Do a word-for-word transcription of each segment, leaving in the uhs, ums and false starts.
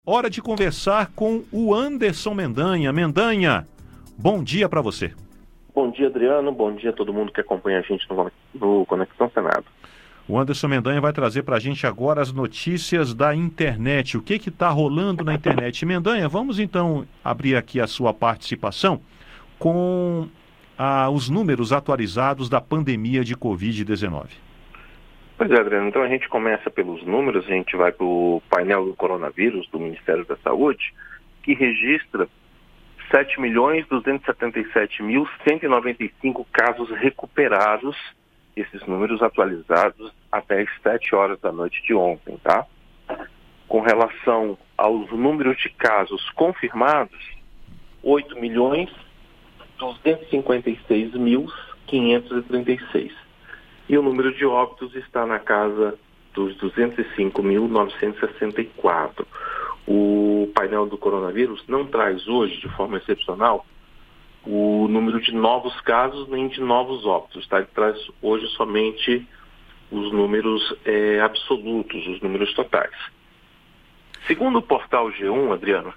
Hora de conversar com o Anderson Mendanha. Mendanha, bom dia para você. Bom dia, Adriano. Bom dia a todo mundo que acompanha a gente no, no Conexão Senado. O Anderson Mendanha vai trazer para a gente agora as notícias da internet. O que que está rolando na internet? Mendanha, vamos então abrir aqui a sua participação com ah, os números atualizados da pandemia de covid dezenove. Pois é, Adriano. Então a gente começa pelos números, a gente vai para o painel do coronavírus do Ministério da Saúde, que registra sete milhões duzentos e setenta e sete mil cento e noventa e cinco casos recuperados, esses números atualizados até as sete horas da noite de ontem, tá? Com relação aos números de casos confirmados, oito milhões duzentos e cinquenta e seis mil quinhentos e trinta e seis. E o número de óbitos está na casa dos duzentos e cinco mil novecentos e sessenta e quatro. O painel do coronavírus não traz hoje, de forma excepcional, o número de novos casos nem de novos óbitos, tá? Ele traz hoje somente os números é, absolutos, os números totais. Segundo o portal G um, Adriano,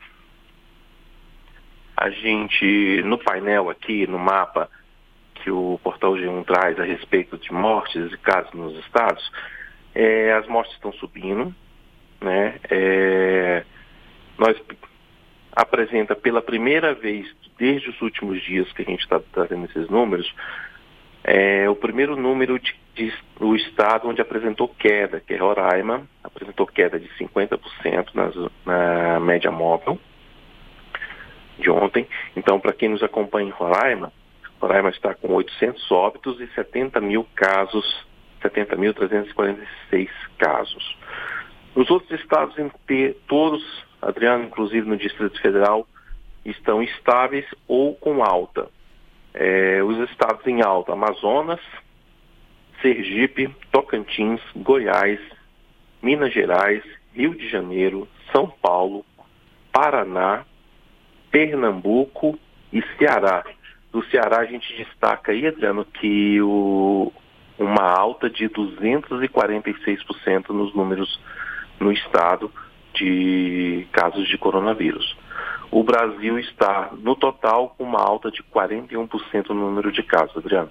a gente, no painel aqui, no mapa que o portal G um traz a respeito de mortes e casos nos estados, é, as mortes estão subindo, né? É, nós apresenta pela primeira vez, desde os últimos dias que a gente está trazendo esses números, é, o primeiro número de, de, do estado onde apresentou queda, que é Roraima, apresentou queda de cinquenta por cento nas, na média móvel de ontem. Então, para quem nos acompanha em Roraima, Roraima está com oitocentos óbitos e setenta mil casos, setenta mil trezentos e quarenta e seis casos. Nos outros estados, em ter, todos, Adriano, inclusive no Distrito Federal, estão estáveis ou com alta. É, os estados em alta: Amazonas, Sergipe, Tocantins, Goiás, Minas Gerais, Rio de Janeiro, São Paulo, Paraná, Pernambuco e Ceará. Do Ceará a gente destaca aí, Adriano, que o, uma alta de duzentos e quarenta e seis por cento nos números no estado de casos de coronavírus. O Brasil está, no total, com uma alta de quarenta e um por cento no número de casos, Adriano.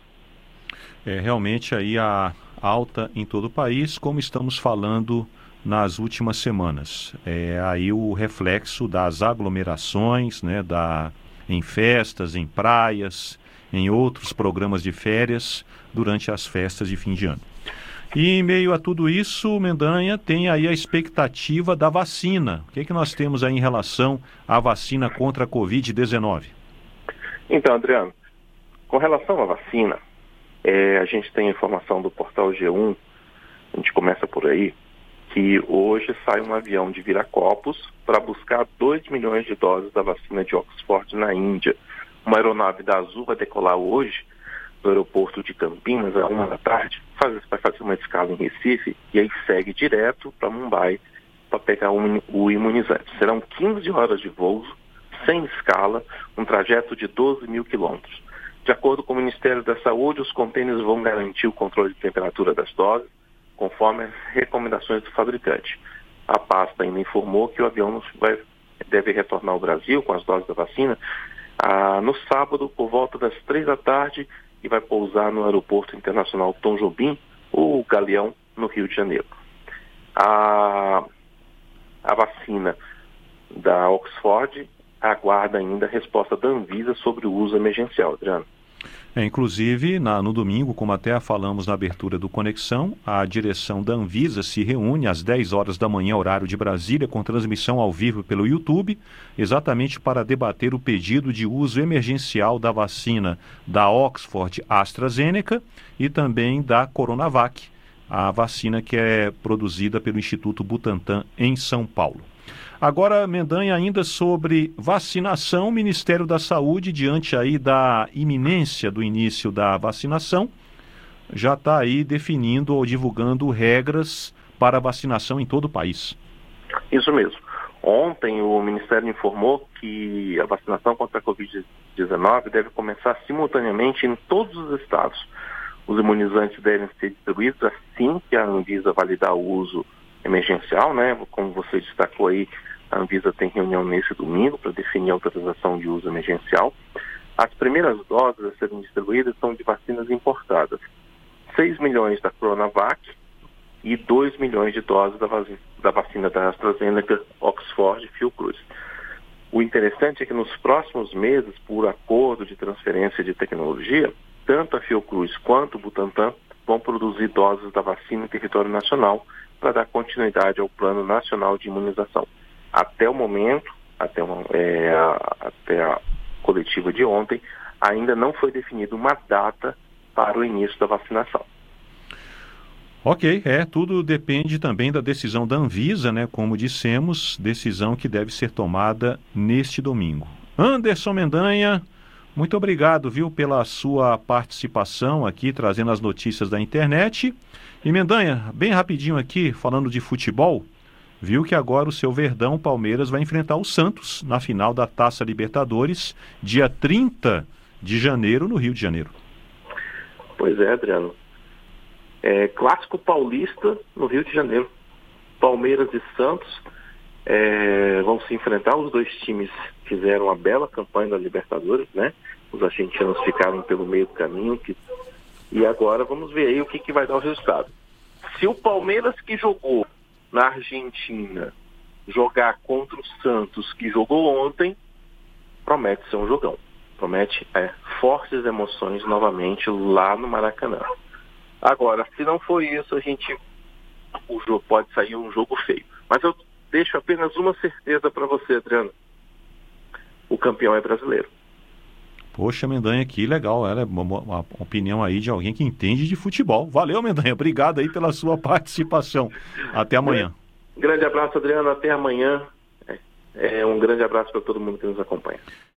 É realmente aí a alta em todo o país, como estamos falando nas últimas semanas. É aí o reflexo das aglomerações, né, da... em festas, em praias, em outros programas de férias durante as festas de fim de ano. E em meio a tudo isso, Mendanha, tem aí a expectativa da vacina. O que é que nós temos aí em relação à vacina contra a covid dezenove? Então, Adriano, com relação à vacina, é, a gente tem a informação do portal G um, a gente começa por aí, que hoje sai um avião de Viracopos para buscar dois milhões de doses da vacina de Oxford na Índia. Uma aeronave da Azul vai decolar hoje do aeroporto de Campinas, às uma da tarde, faz, vai fazer uma escala em Recife e aí segue direto para Mumbai para pegar o, o imunizante. Serão quinze horas de voo, sem escala, um trajeto de doze mil quilômetros. De acordo com o Ministério da Saúde, os contêineres vão garantir o controle de temperatura das doses, conforme as recomendações do fabricante. A pasta ainda informou que o avião vai, deve retornar ao Brasil com as doses da vacina ah, no sábado, por volta das três da tarde, e vai pousar no Aeroporto Internacional Tom Jobim, ou Galeão, no Rio de Janeiro. A, a vacina da Oxford aguarda ainda a resposta da Anvisa sobre o uso emergencial, Adriano. É, inclusive, na, no domingo, como até falamos na abertura do Conexão, a direção da Anvisa se reúne às dez horas da manhã, horário de Brasília, com transmissão ao vivo pelo YouTube, exatamente para debater o pedido de uso emergencial da vacina da Oxford AstraZeneca e também da Coronavac, a vacina que é produzida pelo Instituto Butantan em São Paulo. Agora, Mendanha, ainda sobre vacinação, o Ministério da Saúde, diante aí da iminência do início da vacinação, já está aí definindo ou divulgando regras para vacinação em todo o país. Isso mesmo. Ontem o Ministério informou que a vacinação contra a covid dezenove deve começar simultaneamente em todos os estados. Os imunizantes devem ser distribuídos assim que a Anvisa validar o uso emergencial, né? Como você destacou aí, A Anvisa tem reunião nesse domingo para definir a autorização de uso emergencial. As primeiras doses a serem distribuídas são de vacinas importadas. seis milhões da Coronavac e dois milhões de doses da, vac- da vacina da AstraZeneca, Oxford e Fiocruz. O interessante é que nos próximos meses, por acordo de transferência de tecnologia, tanto a Fiocruz quanto o Butantan vão produzir doses da vacina em território nacional para dar continuidade ao Plano Nacional de Imunização. Até o momento, até, uma, é, a, até a coletiva de ontem, ainda não foi definida uma data para o início da vacinação. Ok, é, tudo depende também da decisão da Anvisa, né? Como dissemos, decisão que deve ser tomada neste domingo. Anderson Mendanha, muito obrigado, viu, pela sua participação aqui, trazendo as notícias da internet. E Mendanha, bem rapidinho aqui, falando de futebol, viu que agora o seu Verdão Palmeiras vai enfrentar o Santos na final da Taça Libertadores, dia trinta de janeiro, no Rio de Janeiro. Pois é, Adriano. É, clássico paulista no Rio de Janeiro. Palmeiras e Santos é, vão se enfrentar. Os dois times fizeram uma bela campanha na Libertadores, né? Os argentinos ficaram pelo meio do caminho. Que... E agora vamos ver aí o que, que vai dar o resultado. Se o Palmeiras, que jogou na Argentina, jogar contra o Santos, que jogou ontem, promete ser um jogão. Promete é, fortes emoções novamente lá no Maracanã. Agora, se não for isso, a gente o jogo pode sair um jogo feio. Mas eu deixo apenas uma certeza para você, Adriano. O campeão é brasileiro. Poxa, Mendanha, que legal. Ela é uma, uma opinião aí de alguém que entende de futebol. Valeu, Mendanha. Obrigado aí pela sua participação. Até amanhã. Grande abraço, Adriano. Até amanhã. É, é um grande abraço para todo mundo que nos acompanha.